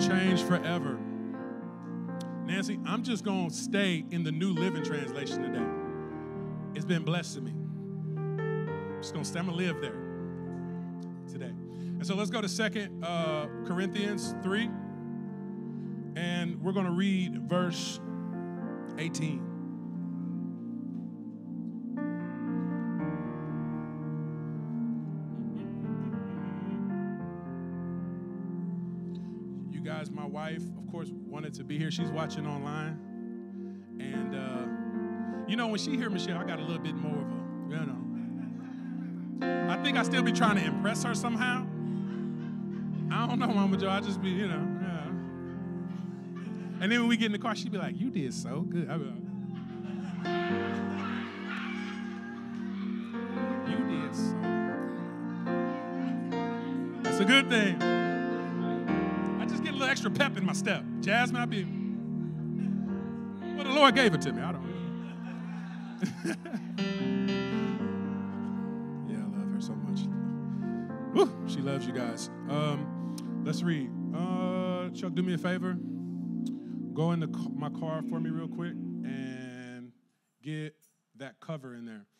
changed forever. Nancy, I'm just going to stay in the New Living Translation today. It's been blessed to me. I'm just going to stay. I'm going to live there today. And so let's go to 2 Corinthians 3. And we're going to read verse 18. You guys, my wife, of course, wanted to be here. She's watching online. And, when she hear Michelle, I got a little bit more of a, I think I still be trying to impress her somehow. I don't know, Mama Joe. I just be, yeah. And then when we get in the car, she'd be like, you did so good. I'd be like, you did so good. That's a good thing. I just get a little extra pep in my step. Jasmine, well, the Lord gave it to me. I don't know. Yeah, I love her so much. Woo, she loves you guys. Let's read. Chuck, do me a favor. Go into my car for me real quick and get that cover in there.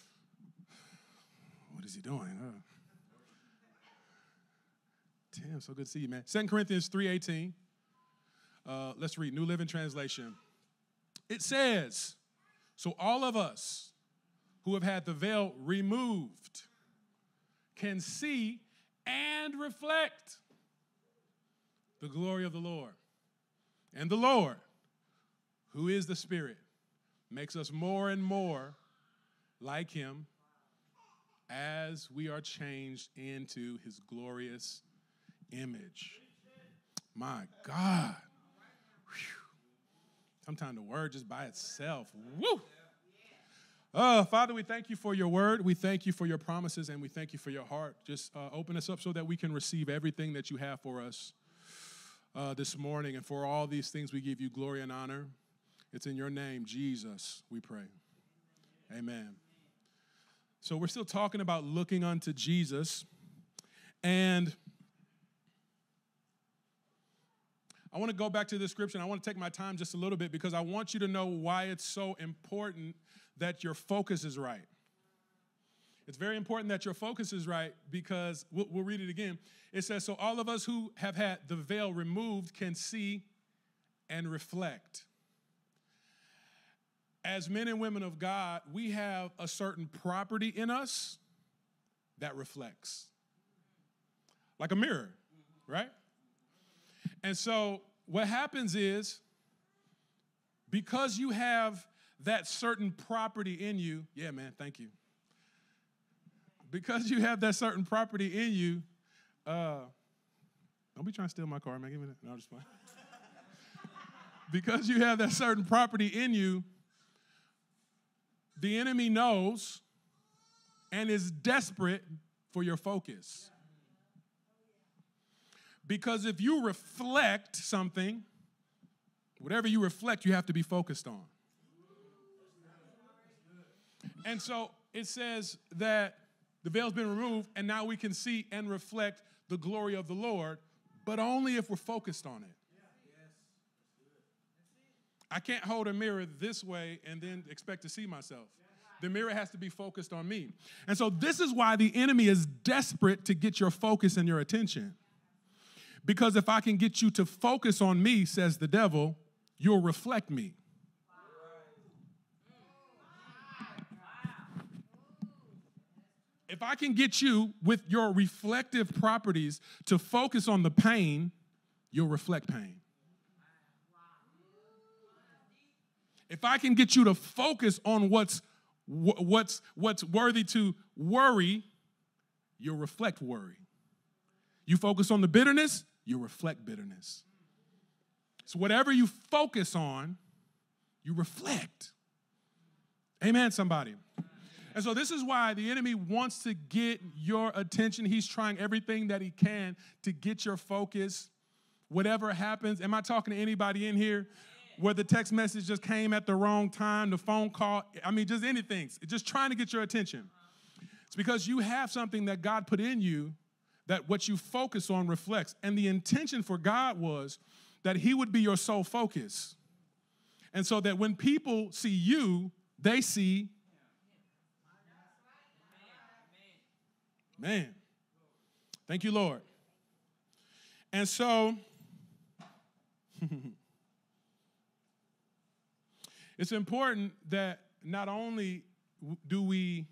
What is he doing? Tim, so good to see you, man. 2 Corinthians 3:18. Let's read New Living Translation. It says, so all of us who have had the veil removed can see and reflect the glory of the Lord. And the Lord, who is the Spirit, makes us more and more like him as we are changed into his glorious image. My God. Whew. Sometimes the word just by itself. Woo! Father, we thank you for your word. We thank you for your promises, and we thank you for your heart. Just open us up so that we can receive everything that you have for us this morning. And for all these things, we give you glory and honor. It's in your name, Jesus, we pray. Amen. So we're still talking about looking unto Jesus. And I want to go back to the scripture. I want to take my time just a little bit because I want you to know why it's so important that your focus is right. It's very important that your focus is right because we'll read it again. It says, so all of us who have had the veil removed can see and reflect. As men and women of God, we have a certain property in us that reflects. Like a mirror, right? And so what happens is, because you have that certain property in you, yeah, man, thank you. Because you have that certain property in you, don't be trying to steal my car, man. Give me that. No, I'm just playing. Because you have that certain property in you, the enemy knows and is desperate for your focus. Because if you reflect something, whatever you reflect, you have to be focused on. And so it says that the veil's been removed, and now we can see and reflect the glory of the Lord, but only if we're focused on it. I can't hold a mirror this way and then expect to see myself. The mirror has to be focused on me. And so this is why the enemy is desperate to get your focus and your attention. Because if I can get you to focus on me, says the devil, you'll reflect me. If I can get you with your reflective properties to focus on the pain, you'll reflect pain. If I can get you to focus on what's worthy to worry, you'll reflect worry. You focus on the bitterness, you reflect bitterness. So whatever you focus on, you reflect. Amen, somebody. And so this is why the enemy wants to get your attention. He's trying everything that he can to get your focus. Whatever happens, am I talking to anybody in here where the text message just came at the wrong time, the phone call, just anything. It's just trying to get your attention. It's because you have something that God put in you that what you focus on reflects. And the intention for God was that he would be your sole focus. And so that when people see you, they see, man, thank you, Lord. And so, it's important that not only do we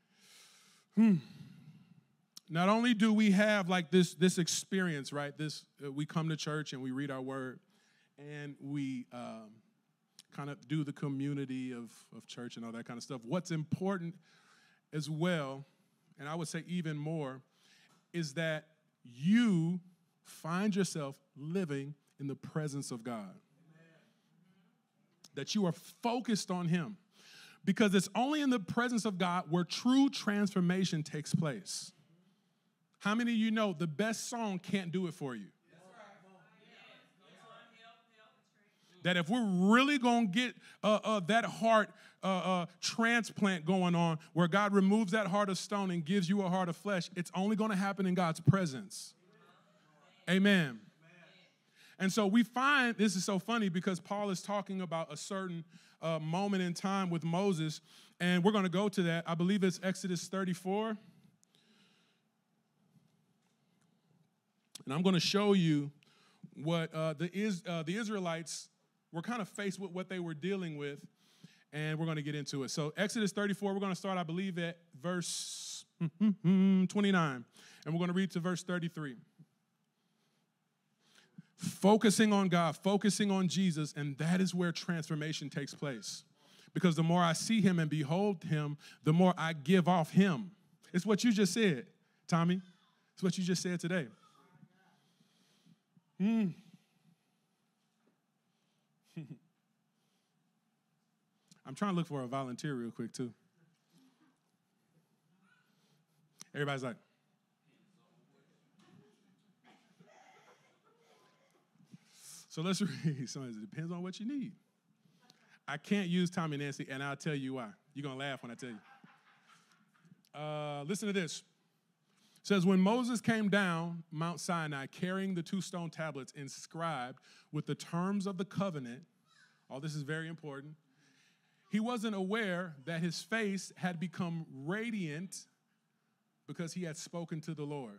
have like this experience, right? We come to church and we read our word and we kind of do the community of church and all that kind of stuff. What's important as well, and I would say even more, is that you find yourself living in the presence of God. Amen. That you are focused on him. Because it's only in the presence of God where true transformation takes place. How many of you know the best song can't do it for you? That if we're really going to get that heart transplant going on, where God removes that heart of stone and gives you a heart of flesh, it's only going to happen in God's presence. Amen. And so we find, this is so funny because Paul is talking about a certain moment in time with Moses, and we're going to go to that. I believe it's Exodus 34. And I'm going to show you what the Israelites were kind of faced with, what they were dealing with, and we're going to get into it. So Exodus 34, we're going to start, I believe, at verse 29, and we're going to read to verse 33. Focusing on God, focusing on Jesus, and that is where transformation takes place. Because the more I see him and behold him, the more I give off him. It's what you just said, Tommy. It's what you just said today. I'm trying to look for a volunteer real quick, too. Everybody's like, so let's read. So it depends on what you need. I can't use Tommy Nancy, and I'll tell you why. You're going to laugh when I tell you. Listen to this. It says, when Moses came down Mount Sinai carrying the 2 stone tablets inscribed with the terms of the covenant, all this is very important, he wasn't aware that his face had become radiant because he had spoken to the Lord.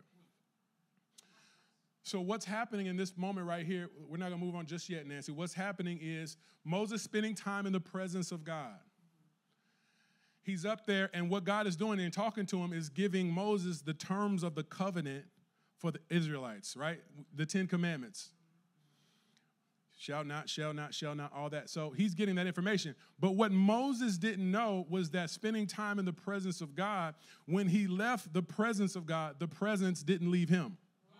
So what's happening in this moment right here, we're not going to move on just yet, Nancy. What's happening is Moses spending time in the presence of God. He's up there, and what God is doing and talking to him is giving Moses the terms of the covenant for the Israelites, right? The 10 Commandments. Shall not, all that. So he's getting that information. But what Moses didn't know was that spending time in the presence of God, when he left the presence of God, the presence didn't leave him.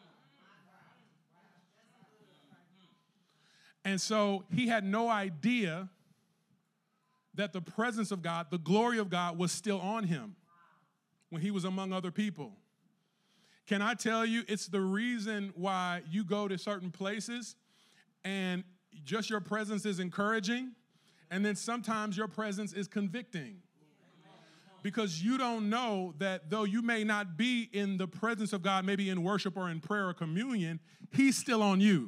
And so he had no idea that the presence of God, the glory of God, was still on him when he was among other people. Can I tell you, it's the reason why you go to certain places and just your presence is encouraging, and then sometimes your presence is convicting. Because you don't know that though you may not be in the presence of God, maybe in worship or in prayer or communion, he's still on you.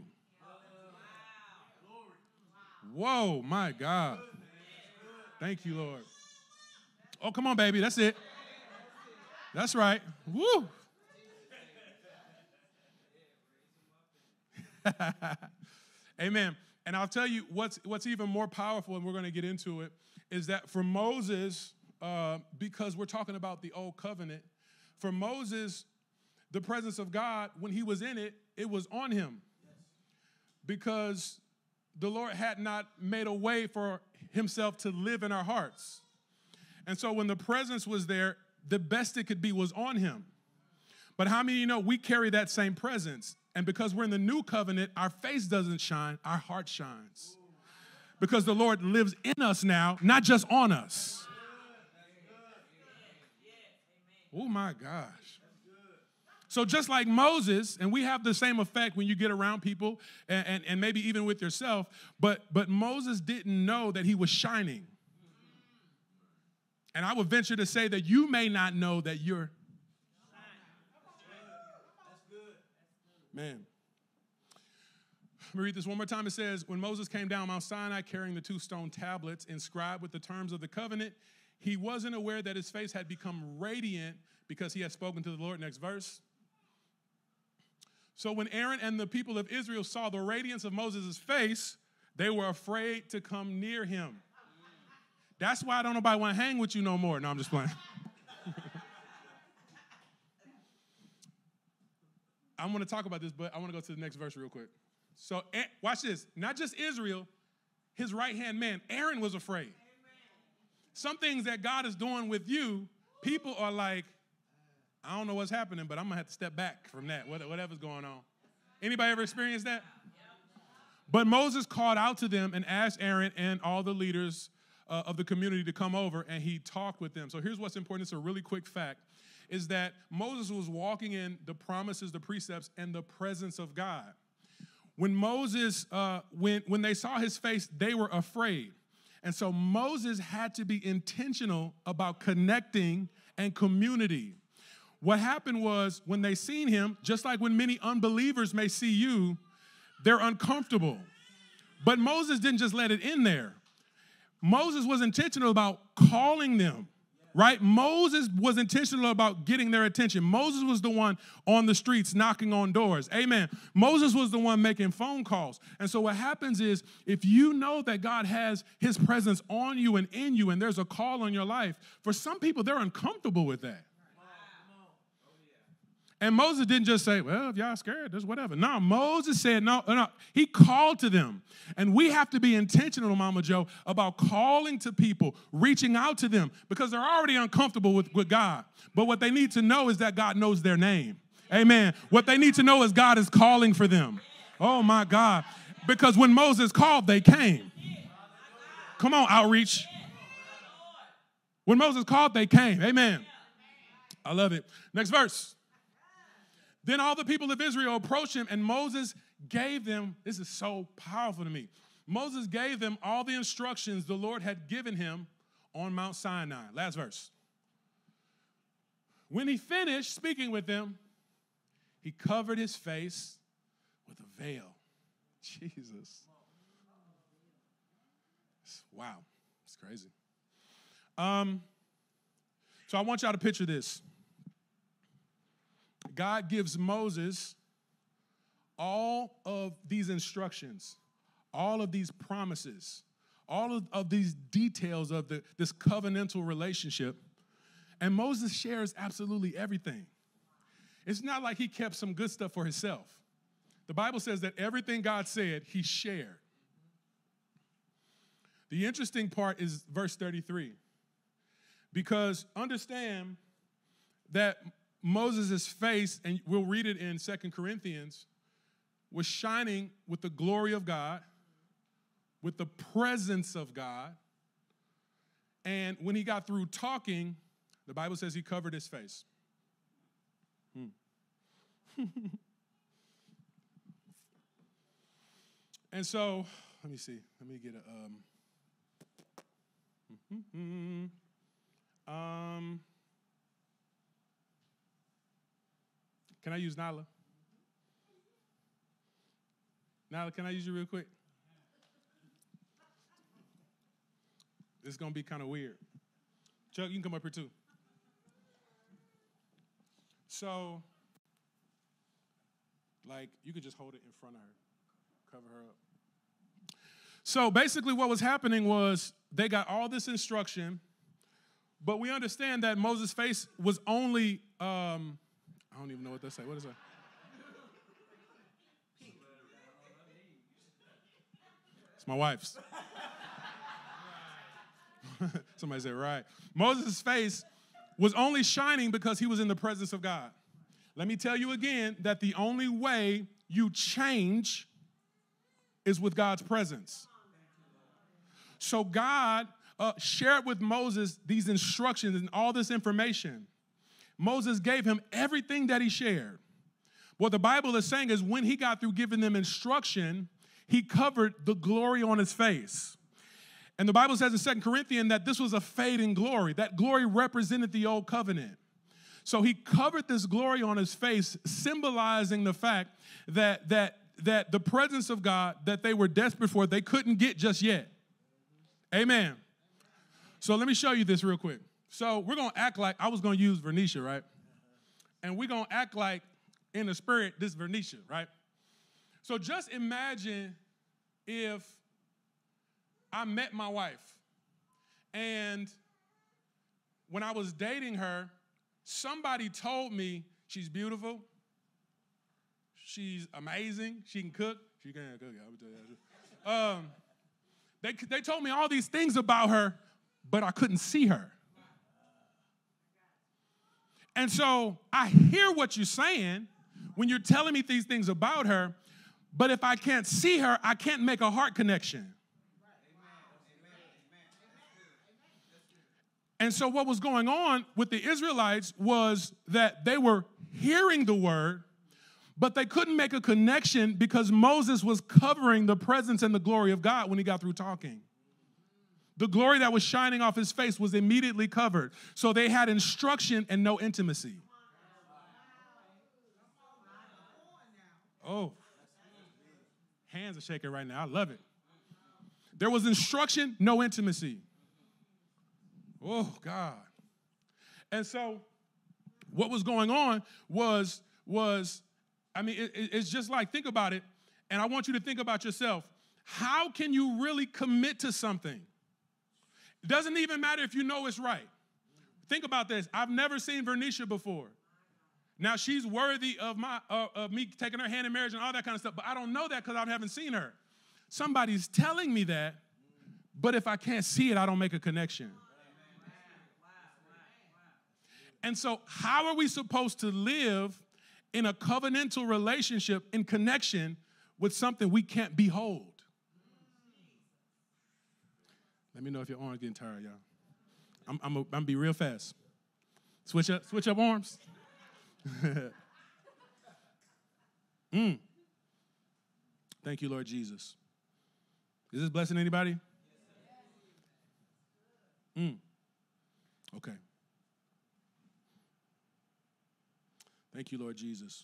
Whoa, my God. Thank you, Lord. Oh, come on, baby. That's it. That's right. Woo. Amen. And I'll tell you what's even more powerful, and we're going to get into it, is that for Moses, because we're talking about the old covenant, for Moses, the presence of God, when he was in it, it was on him. Because the Lord had not made a way for himself to live in our hearts. And so when the presence was there, the best it could be was on him. But how many of you know we carry that same presence? And because we're in the new covenant, our face doesn't shine, our heart shines. Because the Lord lives in us now, not just on us. Oh my gosh. So just like Moses, and we have the same effect when you get around people and maybe even with yourself, but Moses didn't know that he was shining. And I would venture to say that you may not know that you're. Man. Let me read this one more time. It says, when Moses came down Mount Sinai carrying the 2 stone tablets inscribed with the terms of the covenant, he wasn't aware that his face had become radiant because he had spoken to the Lord. Next verse. So when Aaron and the people of Israel saw the radiance of Moses' face, they were afraid to come near him. That's why I don't nobody want to hang with you no more. No, I'm just playing. I want to talk about this, but I want to go to the next verse real quick. So watch this. Not just Israel, his right-hand man, Aaron, was afraid. Amen. Some things that God is doing with you, people are like, I don't know what's happening, but I'm going to have to step back from that, whatever's going on. Anybody ever experienced that? But Moses called out to them and asked Aaron and all the leaders of the community to come over, and he talked with them. So here's what's important. It's a really quick fact, is that Moses was walking in the promises, the precepts, and the presence of God. When Moses, when they saw his face, they were afraid. And so Moses had to be intentional about connecting and community. What happened was when they seen him, just like when many unbelievers may see you, they're uncomfortable. But Moses didn't just let it in there. Moses was intentional about calling them. Right? Moses was intentional about getting their attention. Moses was the one on the streets knocking on doors. Amen. Moses was the one making phone calls. And so what happens is if you know that God has his presence on you and in you and there's a call on your life, for some people, they're uncomfortable with that. And Moses didn't just say, well, if y'all scared, just whatever. No, Moses said, no. He called to them. And we have to be intentional, Mama Joe, about calling to people, reaching out to them, because they're already uncomfortable with God. But what they need to know is that God knows their name. Amen. What they need to know is God is calling for them. Oh, my God. Because when Moses called, they came. Come on, outreach. When Moses called, they came. Amen. I love it. Next verse. Then all the people of Israel approached him, and Moses gave them, this is so powerful to me, Moses gave them all the instructions the Lord had given him on Mount Sinai. Last verse. When he finished speaking with them, he covered his face with a veil. Jesus. Wow, it's crazy. So I want y'all to picture this. God gives Moses all of these instructions, all of these promises, all of these details of this covenantal relationship, and Moses shares absolutely everything. It's not like he kept some good stuff for himself. The Bible says that everything God said, he shared. The interesting part is verse 33, because understand that Moses' face, and we'll read it in 2 Corinthians, was shining with the glory of God, with the presence of God. And when he got through talking, the Bible says he covered his face. And so, let me see. Let me get can I use Nyla? Nyla, can I use you real quick? This is going to be kind of weird. Chuck, you can come up here too. So, like, you could just hold it in front of her, cover her up. So basically what was happening was they got all this instruction, but we understand that Moses' face was only, I don't even know what they say. What is that? It's my wife's. Somebody said, right. Moses' face was only shining because he was in the presence of God. Let me tell you again that the only way you change is with God's presence. So God shared with Moses these instructions and all this information. Moses gave him everything that he shared. What the Bible is saying is when he got through giving them instruction, he covered the glory on his face. And the Bible says in 2 Corinthians that this was a fading glory. That glory represented the old covenant. So he covered this glory on his face, symbolizing the fact that the presence of God that they were desperate for, they couldn't get just yet. Amen. So let me show you this real quick. So we're going to act like, I was going to use Vernicia, right? And we're going to act like, in the spirit, this Vernicia, right? So just imagine if I met my wife, and when I was dating her, somebody told me she's beautiful, she's amazing, she can cook. She can cook, I would tell you that. They told me all these things about her, but I couldn't see her. And so I hear what you're saying when you're telling me these things about her, but if I can't see her, I can't make a heart connection. And so what was going on with the Israelites was that they were hearing the word, but they couldn't make a connection because Moses was covering the presence and the glory of God when he got through talking. The glory that was shining off his face was immediately covered. So they had instruction and no intimacy. Oh, hands are shaking right now. I love it. There was instruction, no intimacy. Oh, God. And so what was going on was it's just like, think about it, and I want you to think about yourself. How can you really commit to something? It doesn't even matter if you know it's right. Think about this. I've never seen Vernicia before. Now, she's worthy of me taking her hand in marriage and all that kind of stuff, but I don't know that because I haven't seen her. Somebody's telling me that, but if I can't see it, I don't make a connection. And so how are we supposed to live in a covenantal relationship in connection with something we can't behold? Let me know if your arm's getting tired, y'all. I'm gonna be real fast. Switch up arms. Thank you, Lord Jesus. Is this blessing anybody? Okay. Thank you, Lord Jesus.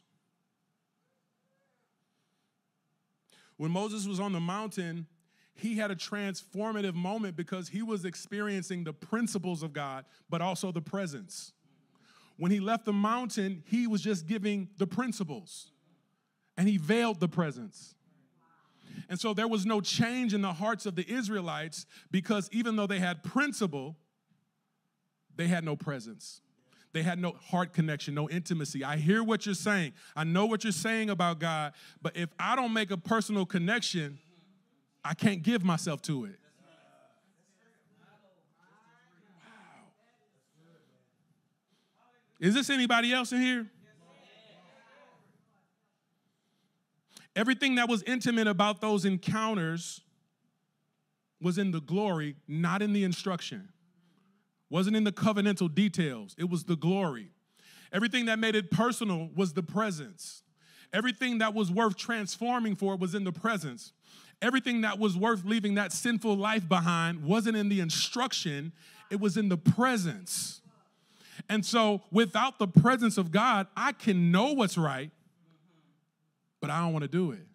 When Moses was on the mountain, he had a transformative moment because he was experiencing the principles of God, but also the presence. When he left the mountain, he was just giving the principles, and he veiled the presence. And so there was no change in the hearts of the Israelites because even though they had principle, they had no presence. They had no heart connection, no intimacy. I hear what you're saying. I know what you're saying about God, but if I don't make a personal connection, I can't give myself to it. Wow. Is this anybody else in here? Everything that was intimate about those encounters was in the glory, not in the instruction. Wasn't in the covenantal details. It was the glory. Everything that made it personal was the presence. Everything that was worth transforming for was in the presence. Everything that was worth leaving that sinful life behind wasn't in the instruction. It was in the presence. And so without the presence of God, I can know what's right, but I don't want to do it.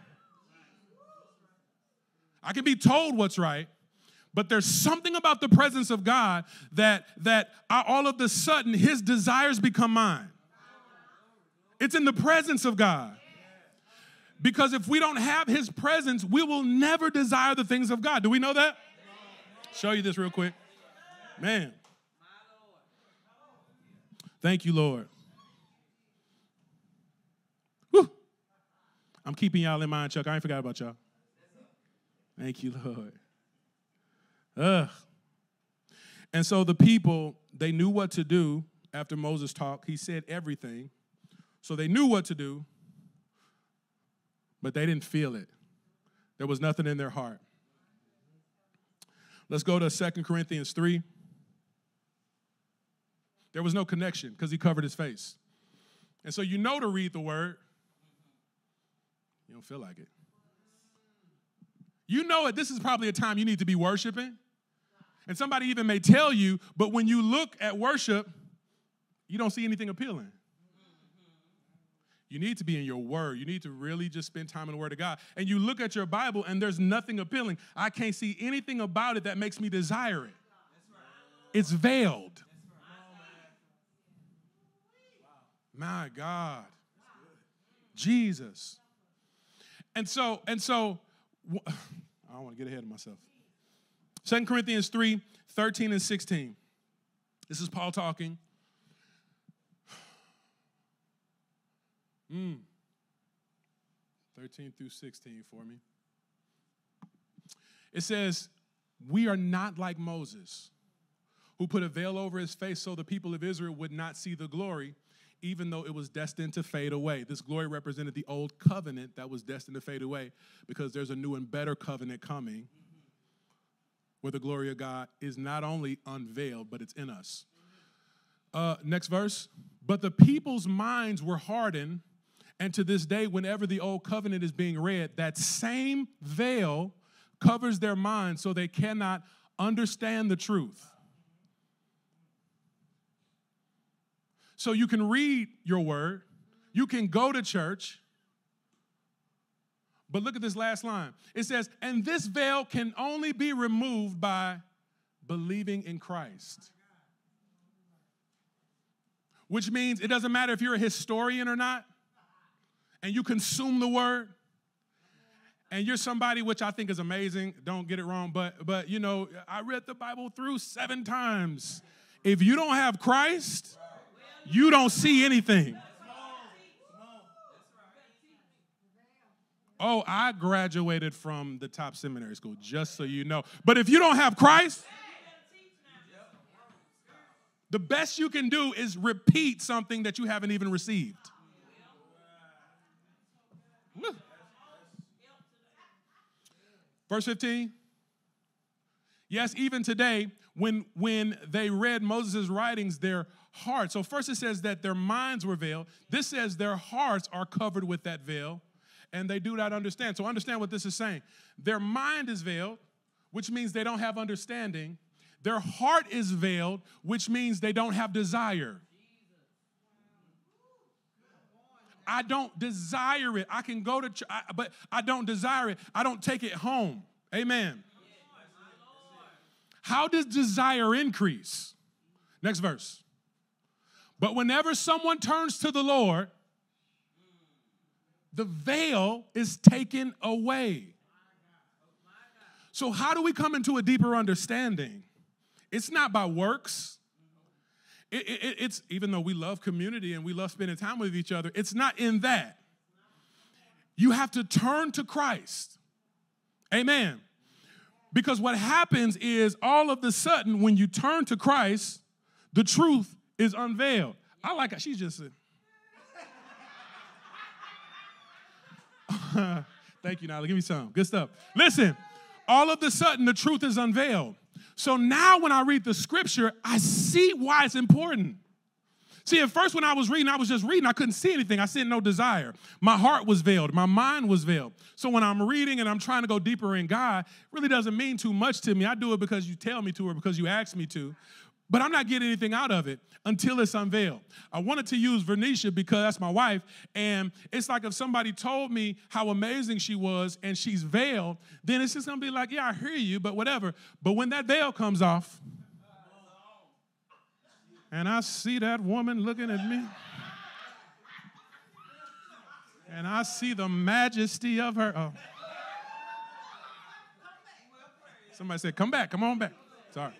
I can be told what's right, but there's something about the presence of God that all of a sudden his desires become mine. It's in the presence of God. Because if we don't have his presence, we will never desire the things of God. Do we know that? Show you this real quick. Man. Thank you, Lord. Whew. I'm keeping y'all in mind, Chuck. I ain't forgot about y'all. Thank you, Lord. And so the people, they knew what to do after Moses talked. He said everything. So they knew what to do, but they didn't feel it. There was nothing in their heart. Let's go to 2 Corinthians 3. There was no connection because he covered his face. And so you know to read the word. You don't feel like it. You know it. This is probably a time you need to be worshiping. And somebody even may tell you, but when you look at worship, you don't see anything appealing. You need to be in your word. You need to really just spend time in the word of God. And you look at your Bible and there's nothing appealing. I can't see anything about it that makes me desire it. It's veiled. My God. Jesus. And so, I don't want to get ahead of myself. 2 Corinthians 3, 13 and 16. This is Paul talking. 13 through 16 for me. It says, we are not like Moses, who put a veil over his face so the people of Israel would not see the glory, even though it was destined to fade away. This glory represented the old covenant that was destined to fade away, because there's a new and better covenant coming where the glory of God is not only unveiled, but it's in us. Next verse. But the people's minds were hardened, and to this day, whenever the old covenant is being read, that same veil covers their minds so they cannot understand the truth. So you can read your word, you can go to church, but look at this last line. It says, and this veil can only be removed by believing in Christ. Which means it doesn't matter if you're a historian or not, and you consume the word, and you're somebody, which I think is amazing, don't get it wrong, but you know, I read the Bible through 7 times. If you don't have Christ, you don't see anything. Oh, I graduated from the top seminary school, just so you know. But if you don't have Christ, the best you can do is repeat something that you haven't even received. Woo. Verse 15. Yes, even today, when they read Moses' writings, their hearts. So first it says that their minds were veiled. This says their hearts are covered with that veil, and they do not understand. So understand what this is saying. Their mind is veiled, which means they don't have understanding. Their heart is veiled, which means they don't have desire. I don't desire it. I can go to church, but I don't desire it. I don't take it home. Amen. How does desire increase? Next verse. But whenever someone turns to the Lord, the veil is taken away. So how do we come into a deeper understanding? It's not by works. It's even though we love community and we love spending time with each other, it's not in that. You have to turn to Christ. Amen. Because what happens is all of a sudden when you turn to Christ, the truth is unveiled. I like it. She just said. Thank you, Nyla. Give me some. Good stuff. Listen, all of a sudden the truth is unveiled. So now when I read the scripture, I see why it's important. See, at first when I was just reading. I couldn't see anything. I said no desire. My heart was veiled. My mind was veiled. So when I'm reading and I'm trying to go deeper in God, it really doesn't mean too much to me. I do it because you tell me to or because you ask me to. But I'm not getting anything out of it until it's unveiled. I wanted to use Vernisha because that's my wife, and it's like if somebody told me how amazing she was and she's veiled, then it's just going to be like, yeah, I hear you, but whatever. But when that veil comes off, and I see that woman looking at me, and I see the majesty of her. Oh. Somebody said, come back, come on back. Sorry.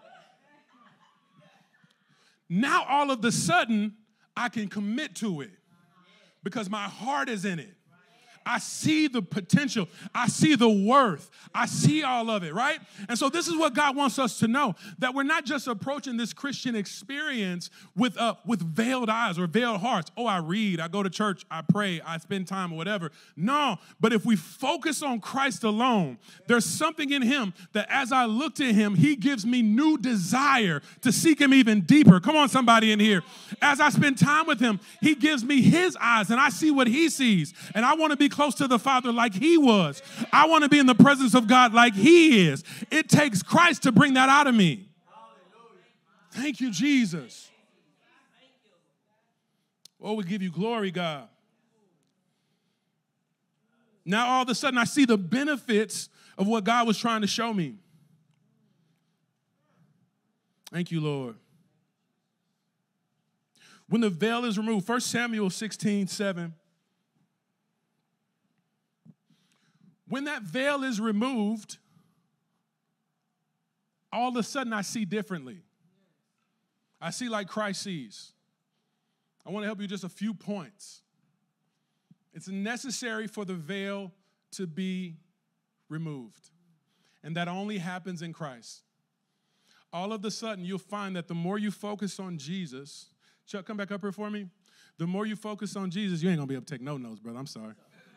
Now, all of a sudden, I can commit to it because my heart is in it. I see the potential. I see the worth. I see all of it, right? And so this is what God wants us to know, that we're not just approaching this Christian experience with veiled eyes or veiled hearts. Oh, I read, I go to church, I pray, I spend time or whatever. No, but if we focus on Christ alone, there's something in him that as I look to him, he gives me new desire to seek him even deeper. Come on, somebody in here. As I spend time with him, he gives me his eyes and I see what he sees. And I want to be close to the Father like he was. I want to be in the presence of God like he is. It takes Christ to bring that out of me. Thank you, Jesus. Oh, we give you glory, God. Now, all of a sudden, I see the benefits of what God was trying to show me. Thank you, Lord. When the veil is removed, 1 Samuel 16:7. When that veil is removed, all of a sudden I see differently. I see like Christ sees. I want to help you just a few points. It's necessary for the veil to be removed, and that only happens in Christ. All of a sudden, you'll find that the more you focus on Jesus, Chuck, come back up here for me. The more you focus on Jesus, you ain't going to be able to take no notes, brother. I'm sorry.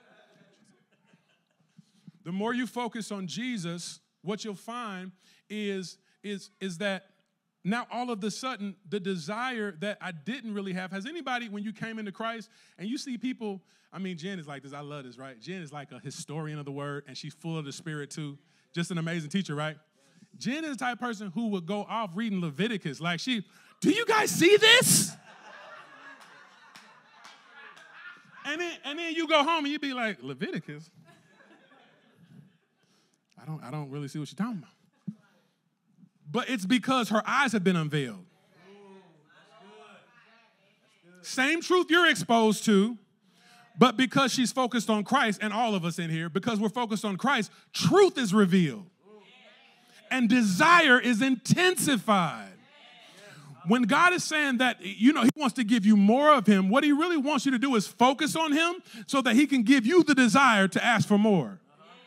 The more you focus on Jesus, what you'll find is that now all of a sudden, the desire that I didn't really have. Has anybody, when you came into Christ, and you see people, I mean, Jen is like this. I love this, right? Jen is like a historian of the word, and she's full of the Spirit too. Just an amazing teacher, right? Jen is the type of person who would go off reading Leviticus. Like do you guys see this? And then you go home and you be like, Leviticus? I don't really see what you're talking about. But it's because her eyes have been unveiled. Same truth you're exposed to, but because she's focused on Christ, and all of us in here, because we're focused on Christ, truth is revealed. And desire is intensified. When God is saying that, he wants to give you more of him, what he really wants you to do is focus on him so that he can give you the desire to ask for more.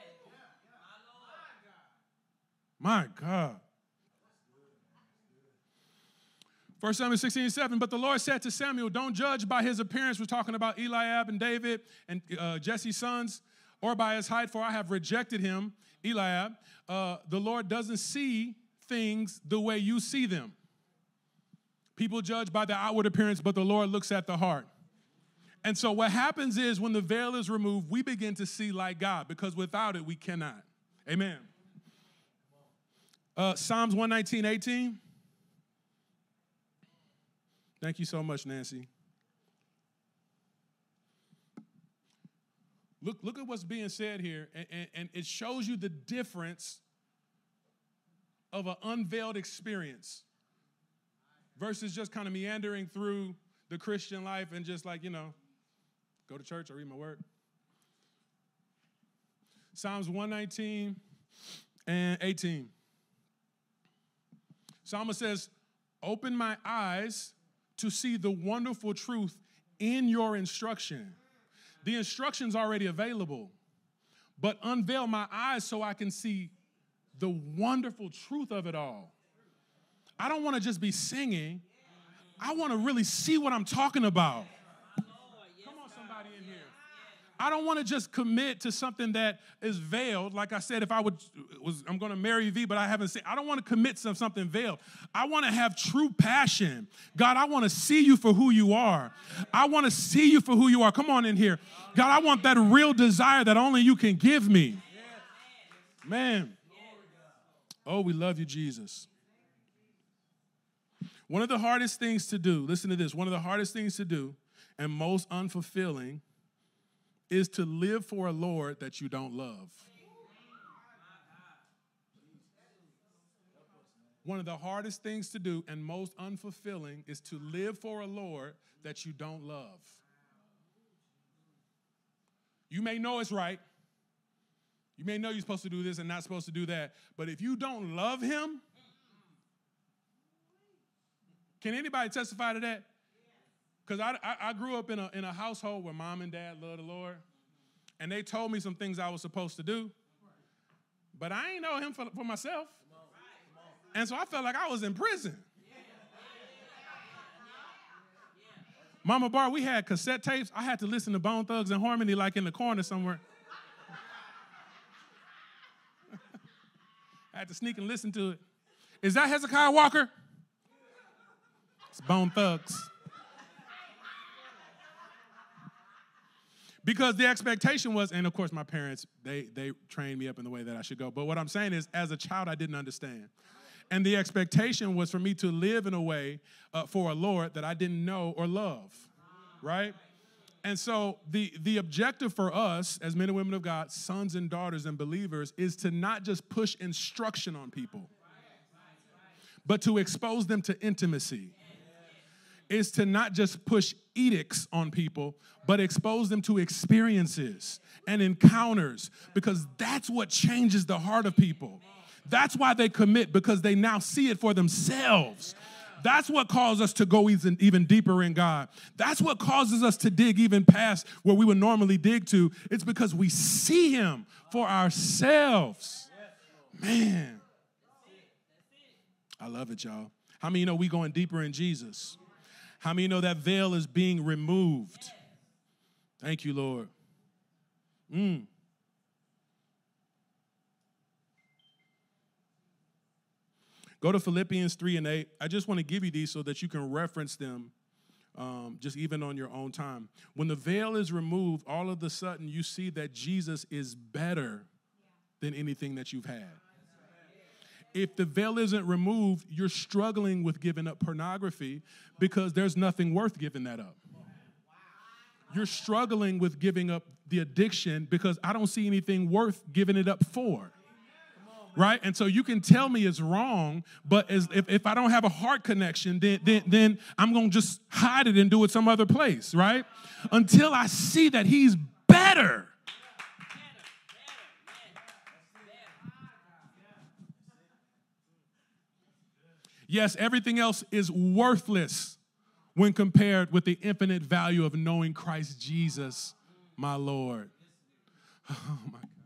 My God. 1 Samuel 16:7, but the Lord said to Samuel, don't judge by his appearance. We're talking about Eliab and David and Jesse's sons, or by his height, for I have rejected him, Eliab. The Lord doesn't see things the way you see them. People judge by the outward appearance, but the Lord looks at the heart. And so what happens is when the veil is removed, we begin to see like God, because without it, we cannot. Amen. Psalms 119:18. Thank you so much, Nancy. Look at what's being said here, and it shows you the difference of an unveiled experience versus just kind of meandering through the Christian life and just like, go to church or read my word. Psalms 119:18. Psalmist says, open my eyes to see the wonderful truth in your instruction. The instruction's already available, but unveil my eyes so I can see the wonderful truth of it all. I don't want to just be singing. I want to really see what I'm talking about. Come on, somebody in here. I don't want to just commit to something that is veiled. Like I said, if I'm going to marry V, but I haven't seen. I don't want to commit to something veiled. I want to have true passion. God, I want to see you for who you are. I want to see you for who you are. Come on in here. God, I want that real desire that only you can give me. Man. Oh, we love you, Jesus. One of the hardest things to do, listen to this, one of the hardest things to do and most unfulfilling is to live for a Lord that you don't love. One of the hardest things to do and most unfulfilling is to live for a Lord that you don't love. You may know it's right. You may know you're supposed to do this and not supposed to do that. But if you don't love him, can anybody testify to that? Because I grew up in a household where mom and dad loved the Lord, and they told me some things I was supposed to do, but I ain't know him for myself. And so I felt like I was in prison. Mama Bar, we had cassette tapes. I had to listen to Bone Thugs and Harmony like in the corner somewhere. I had to sneak and listen to it. Is that Hezekiah Walker? It's Bone Thugs. Because the expectation was, and of course my parents, they trained me up in the way that I should go. But what I'm saying is, as a child, I didn't understand. And the expectation was for me to live in a way for a Lord that I didn't know or love. right? And so the objective for us as men and women of God, sons and daughters and believers, is to not just push instruction on people, but to expose them to intimacy. Is to not just push edicts on people, but expose them to experiences and encounters, because that's what changes the heart of people. That's why they commit, because they now see it for themselves. That's what calls us to go even deeper in God. That's what causes us to dig even past where we would normally dig to. It's because we see him for ourselves. Man, I love it, y'all. How many of you know we going deeper in Jesus? How many of you know that veil is being removed? Thank you, Lord. Go to Philippians 3:8. I just want to give you these so that you can reference them just even on your own time. When the veil is removed, all of a sudden you see that Jesus is better than anything that you've had. If the veil isn't removed, you're struggling with giving up pornography because there's nothing worth giving that up. You're struggling with giving up the addiction because I don't see anything worth giving it up for. Right? And so you can tell me it's wrong, but if I don't have a heart connection, then I'm going to just hide it and do it some other place, right? Until I see that he's better. Yes, everything else is worthless when compared with the infinite value of knowing Christ Jesus, my Lord. Oh, my God.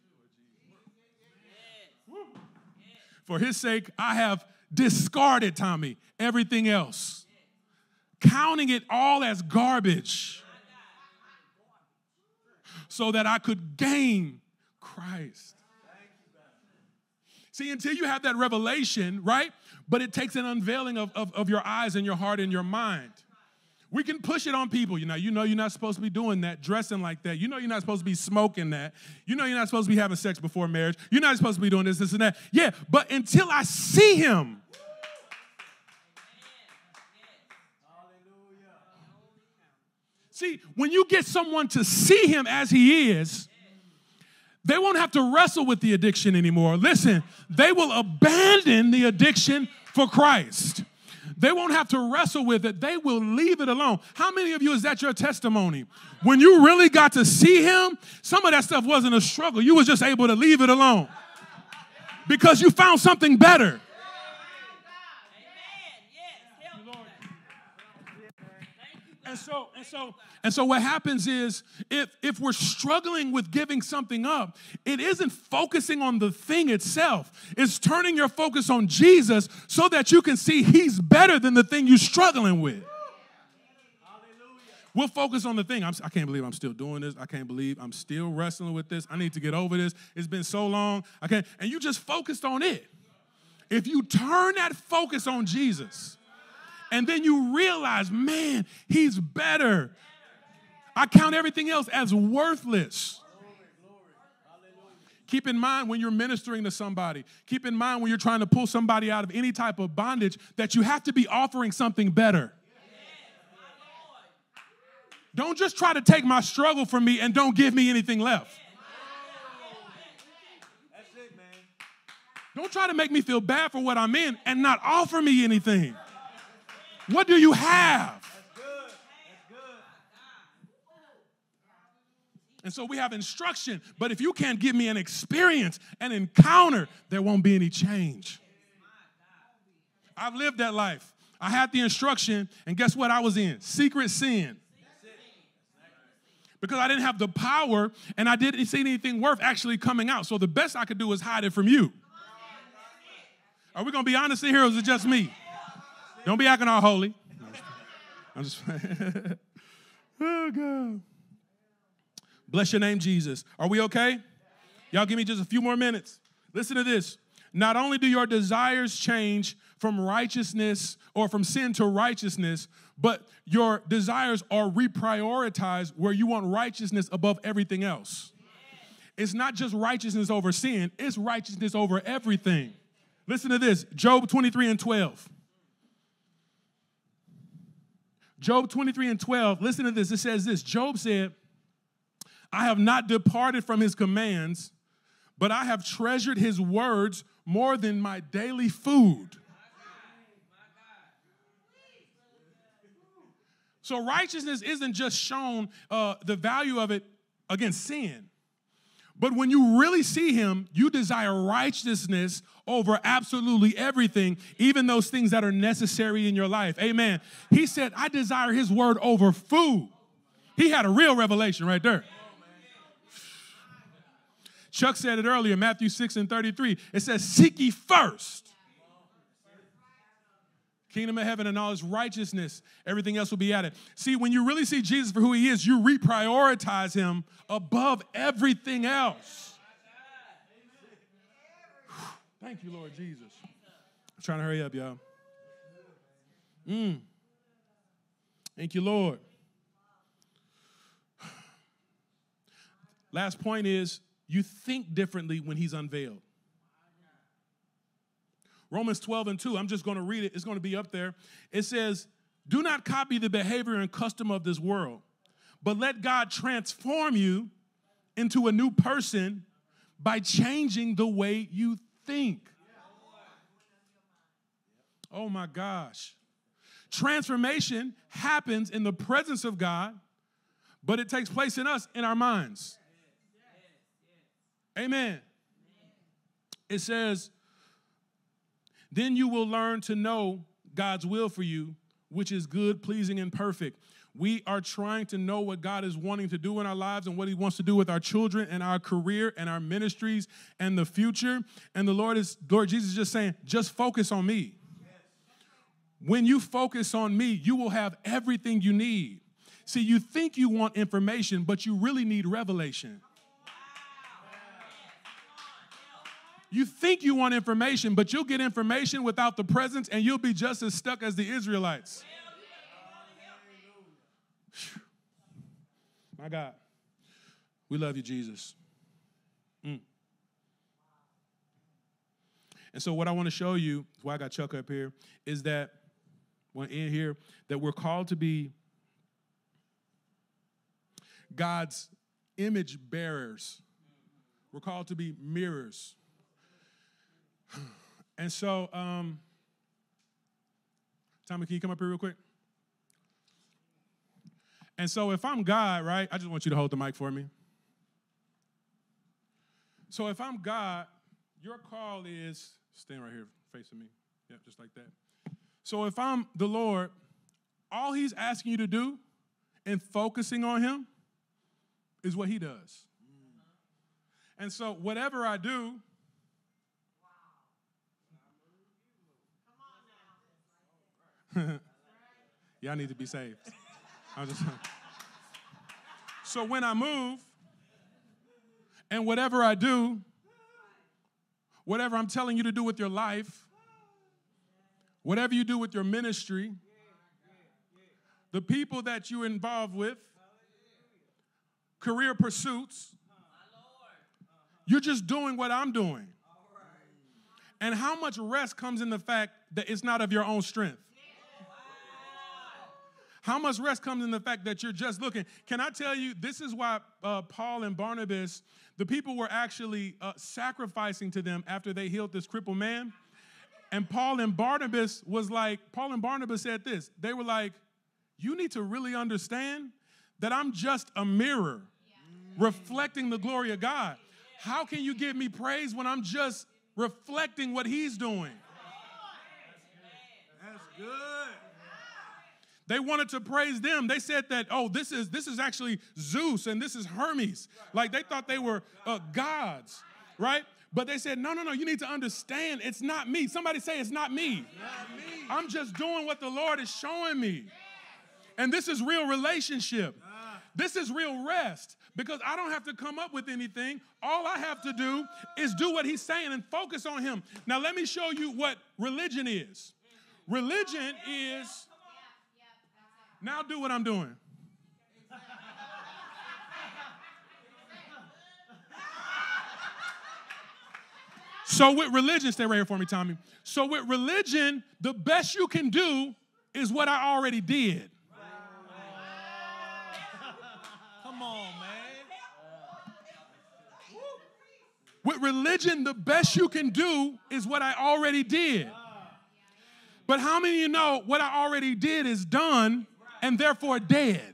For his sake, I have discarded, Tommy, everything else, counting it all as garbage so that I could gain Christ. See, until you have that revelation, right? But it takes an unveiling of your eyes and your heart and your mind. We can push it on people. You know you're not supposed to be doing that, dressing like that. You know you're not supposed to be smoking that. You know you're not supposed to be having sex before marriage. You're not supposed to be doing this, and that. Yeah, but until I see him. See, when you get someone to see him as he is, they won't have to wrestle with the addiction anymore. Listen, they will abandon the addiction for Christ. They won't have to wrestle with it. They will leave it alone. How many of you is that your testimony? When you really got to see him, some of that stuff wasn't a struggle. You was just able to leave it alone because you found something better. And so what happens is if we're struggling with giving something up, it isn't focusing on the thing itself. It's turning your focus on Jesus so that you can see he's better than the thing you're struggling with. We'll focus on the thing. I can't believe I'm still doing this. I can't believe I'm still wrestling with this. I need to get over this. It's been so long. And you just focused on it. If you turn that focus on Jesus, and then you realize, man, he's better. I count everything else as worthless. Keep in mind when you're ministering to somebody, keep in mind when you're trying to pull somebody out of any type of bondage that you have to be offering something better. Don't just try to take my struggle from me and don't give me anything left. Don't try to make me feel bad for what I'm in and not offer me anything. What do you have? That's good. And so we have instruction, but if you can't give me an experience, an encounter, there won't be any change. I've lived that life. I had the instruction, and guess what I was in? Secret sin. Because I didn't have the power, and I didn't see anything worth actually coming out. So the best I could do is hide it from you. Are we going to be honest in here, or is it just me? Don't be acting all holy. I'm just oh, God. Bless your name, Jesus. Are we okay? Y'all give me just a few more minutes. Listen to this. Not only do your desires change from righteousness or from sin to righteousness, but your desires are reprioritized where you want righteousness above everything else. It's not just righteousness over sin. It's righteousness over everything. Listen to this. Job 23:12. Job 23:12, listen to this. It says this. Job said, I have not departed from his commands, but I have treasured his words more than my daily food. So righteousness isn't just shown the value of it against sin. But when you really see him, you desire righteousness over absolutely everything, even those things that are necessary in your life. Amen. He said, I desire his word over food. He had a real revelation right there. Chuck said it earlier, Matthew 6:33. It says, seek ye first kingdom of heaven and all his righteousness. Everything else will be added. See, when you really see Jesus for who he is, you reprioritize him above everything else. Thank you, Lord Jesus. I'm trying to hurry up, y'all. Thank you, Lord. Last point is, you think differently when he's unveiled. Romans 12:2, I'm just going to read it. It's going to be up there. It says, do not copy the behavior and custom of this world, but let God transform you into a new person by changing the way you think. Oh my gosh. Transformation happens in the presence of God, but it takes place in us, in our minds. Amen. It says, then you will learn to know God's will for you, which is good, pleasing, and perfect. We are trying to know what God is wanting to do in our lives and what he wants to do with our children and our career and our ministries and the future. And the Lord Jesus is just saying, just focus on me. When you focus on me, you will have everything you need. See, you think you want information, but you really need revelation. You think you want information, but you'll get information without the presence, and you'll be just as stuck as the Israelites. My God, we love you, Jesus. And so what I want to show you, why I got Chuck up here, is that that we're called to be God's image bearers. We're called to be mirrors. And so, Tommy, can you come up here real quick? And so if I'm God, right, I just want you to hold the mic for me. So if I'm God, your call is, stand right here facing me. Yep, just like that. So if I'm the Lord, all he's asking you to do and focusing on him is what he does. And so whatever I do, y'all need to be saved. So when I move, and whatever I do, whatever I'm telling you to do with your life, whatever you do with your ministry, the people that you're involved with, career pursuits, you're just doing what I'm doing. And how much rest comes in the fact that it's not of your own strength? How much rest comes in the fact that you're just looking? Can I tell you, this is why Paul and Barnabas, the people were actually sacrificing to them after they healed this crippled man. And Paul and Barnabas said this. They were like, you need to really understand that I'm just a mirror reflecting the glory of God. How can you give me praise when I'm just reflecting what he's doing? That's good. They wanted to praise them. They said that, oh, this is actually Zeus and this is Hermes. Like they thought they were gods, right? But they said, no, you need to understand it's not me. Somebody say it's not me. Not me. I'm just doing what the Lord is showing me. And this is real relationship. This is real rest because I don't have to come up with anything. All I have to do is do what he's saying and focus on him. Now, let me show you what religion is. Religion is, now do what I'm doing. So with religion, stay right here for me, Tommy. So with religion, the best you can do is what I already did. Right. With religion, the best you can do is what I already did. But how many of you know what I already did is done and therefore dead?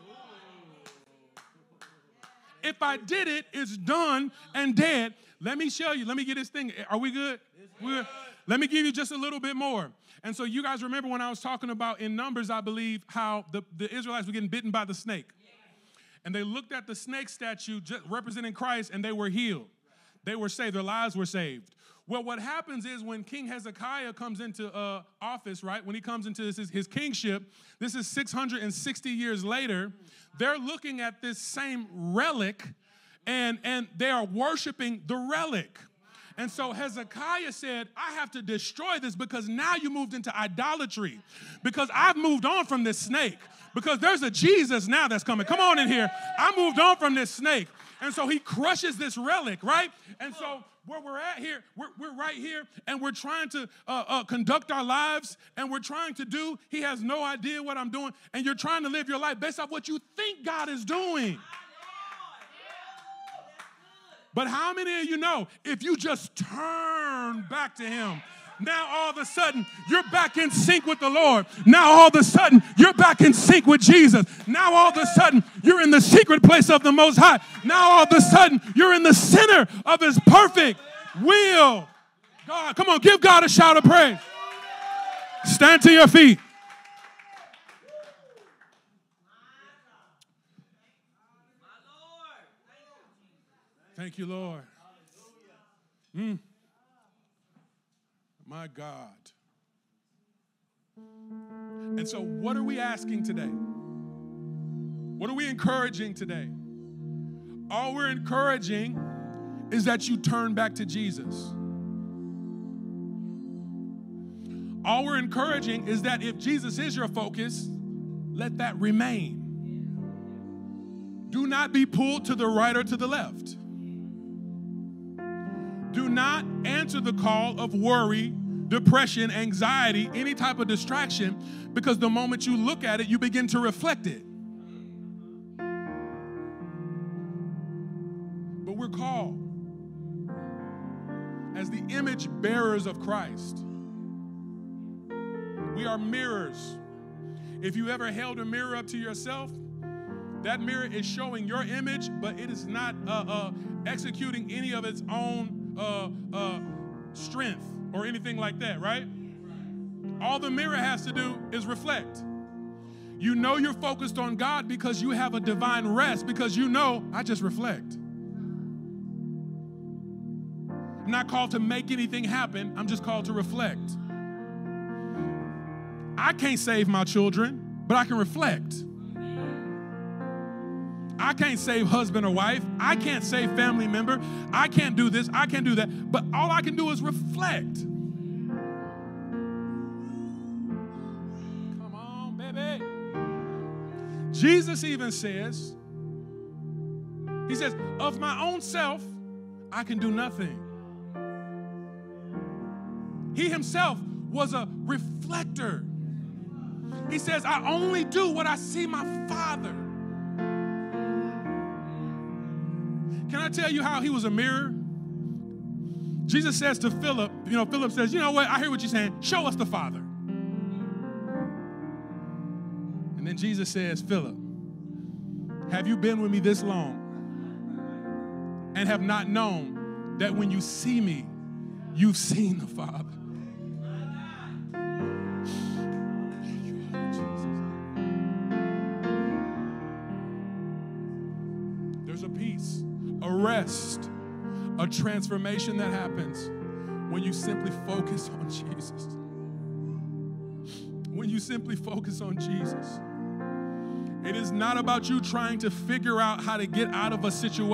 If I did it, it's done and dead. Let me show you. Let me get this thing. Are we good? We're, let me give you just a little bit more. And so you guys remember when I was talking about in Numbers, I believe, how the Israelites were getting bitten by the snake. And they looked at the snake statue just representing Christ, and they were healed. They were saved. Their lives were saved. Well, what happens is when King Hezekiah comes into office, right, when he comes into his kingship, this is 660 years later, they're looking at this same relic, and they are worshiping the relic. And so Hezekiah said, I have to destroy this because now you moved into idolatry, because I've moved on from this snake, because there's a Jesus now that's coming. Come on in here. I moved on from this snake. And so he crushes this relic, right? And so where we're at here, we're right here, and we're trying to conduct our lives, and we're trying to do, he has no idea what I'm doing, and you're trying to live your life based off what you think God is doing. But how many of you know if you just turn back to him, now all of a sudden you're back in sync with the Lord. Now all of a sudden you're back in sync with Jesus. Now all of a sudden you're in the secret place of the Most High. Now all of a sudden you're in the center of his perfect will. God, come on, give God a shout of praise. Stand to your feet. Thank you, Lord. My God. And so what are we asking today? What are we encouraging today? All we're encouraging is that you turn back to Jesus. All we're encouraging is that if Jesus is your focus, let that remain. Do not be pulled to the right or to the left. Do not answer the call of worry, depression, anxiety, any type of distraction, because the moment you look at it, you begin to reflect it. But we're called as the image bearers of Christ. We are mirrors. If you ever held a mirror up to yourself, that mirror is showing your image, but it is not executing any of its own strength or anything like that, right? All the mirror has to do is reflect. You know you're focused on God because you have a divine rest, because you know, I just reflect. I'm not called to make anything happen. I'm just called to reflect. I can't save my children, but I can reflect. I can't save husband or wife. I can't save family member. I can't do this. I can't do that. But all I can do is reflect. Come on, baby. Jesus even says, he says, of my own self, I can do nothing. He himself was a reflector. He says, I only do what I see my Father. Can I tell you how he was a mirror? Jesus says to Philip, Philip says, you know what? I hear what you're saying. Show us the Father. And then Jesus says, Philip, have you been with me this long and have not known that when you see me, you've seen the Father? There's a peace, a rest, a transformation that happens when you simply focus on Jesus. When you simply focus on Jesus. It is not about you trying to figure out how to get out of a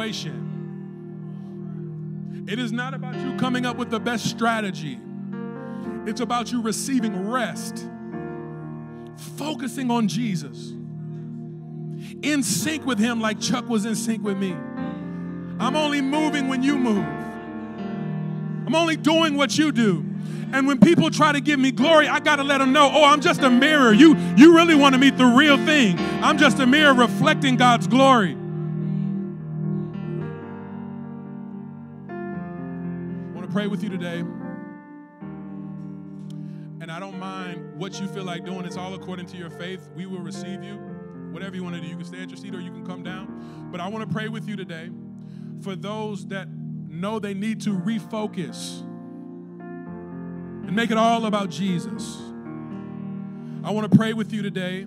situation. It is not about you coming up with the best strategy. It's about you receiving rest, focusing on Jesus, in sync with him like Chuck was in sync with me. I'm only moving when you move. I'm only doing what you do. And when people try to give me glory, I got to let them know, oh, I'm just a mirror. You really want to meet the real thing. I'm just a mirror reflecting God's glory. want to pray with you today. And I don't mind what you feel like doing. It's all according to your faith. We will receive you. Whatever you want to do, you can stay at your seat or you can come down. But I want to pray with you today for those that know they need to refocus and make it all about Jesus. I want to pray with you today.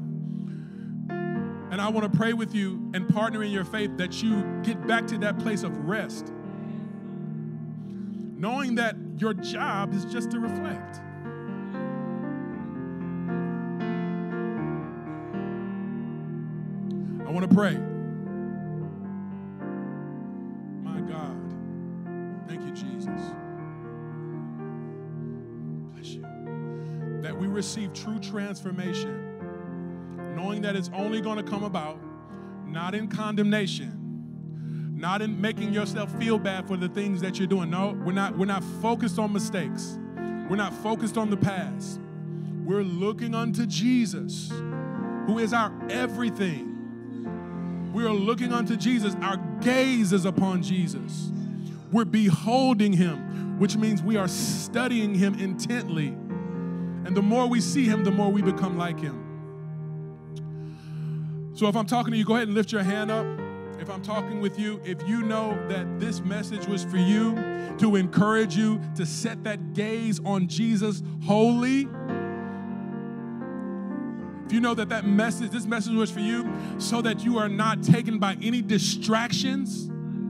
And I want to pray with you and partner in your faith that you get back to that place of rest, knowing that your job is just to reflect. I want to pray. My God. Thank you, Jesus. Bless you. That we receive true transformation, knowing that it's only going to come about not in condemnation, not in making yourself feel bad for the things that you're doing. No, we're not focused on mistakes. We're not focused on the past. We're looking unto Jesus, who is our everything. We are looking unto Jesus. Our gaze is upon Jesus. We're beholding him, which means we are studying him intently. And the more we see him, the more we become like him. So if I'm talking to you, go ahead and lift your hand up. If I'm talking with you, if you know that this message was for you, to encourage you to set that gaze on Jesus wholly, if you know that this message was for you so that you are not taken by any distractions,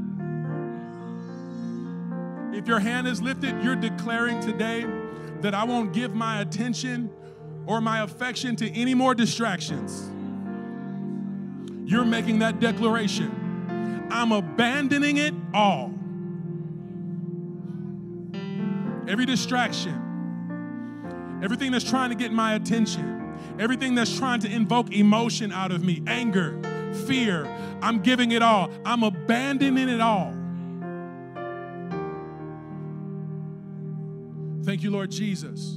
if your hand is lifted, you're declaring today that I won't give my attention or my affection to any more distractions. You're making that declaration. I'm abandoning it all. Every distraction, everything that's trying to get my attention, everything that's trying to invoke emotion out of me, anger, fear, I'm giving it all. I'm abandoning it all. Thank you, Lord Jesus.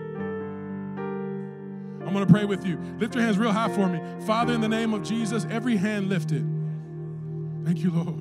I'm going to pray with you. Lift your hands real high for me. Father, in the name of Jesus, every hand lifted. Thank you, Lord.